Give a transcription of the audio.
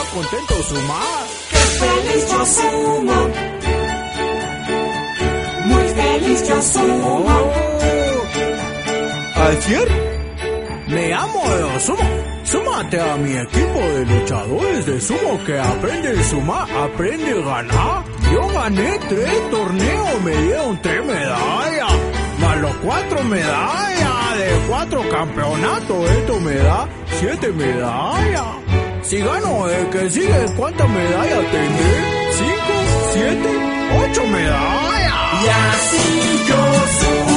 contento sumar. ¡Qué feliz yo sumo! Muy feliz yo sumo. Ayer me amo de sumo. Súmate a mi equipo de luchadores de sumo que aprende a sumar, aprende a ganar. Yo gané 3 torneos, me dieron 3 medallas, más los 4 medallas de 4 campeonatos. Esto me da 7 medallas. Si gano el que sigue, ¿cuántas medallas tendré? 5, 7, 8 medallas. Y así yo sumo.